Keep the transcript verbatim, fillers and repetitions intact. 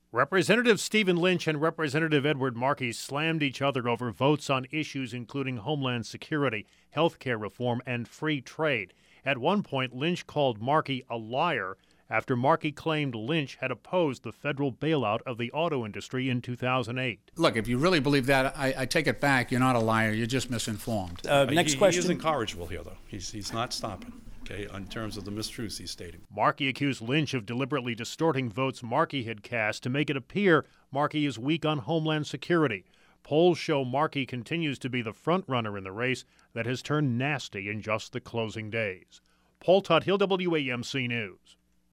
Representative Stephen Lynch and Representative Edward Markey slammed each other over votes on issues including Homeland Security, health care reform, and free trade. At one point, Lynch called Markey a liar after Markey claimed Lynch had opposed the federal bailout of the auto industry in two thousand eight. Look, if you really believe that, I, I take it back. You're not a liar. You're just misinformed. Uh, Uh, next he, question. He is incorrigible here, though. He's, he's not stopping, okay, in terms of the mistruths he's stating. Markey accused Lynch of deliberately distorting votes Markey had cast to make it appear Markey is weak on Homeland Security. Polls show Markey continues to be the front-runner in the race that has turned nasty in just the closing days. Paul Tuthill, W A M C News.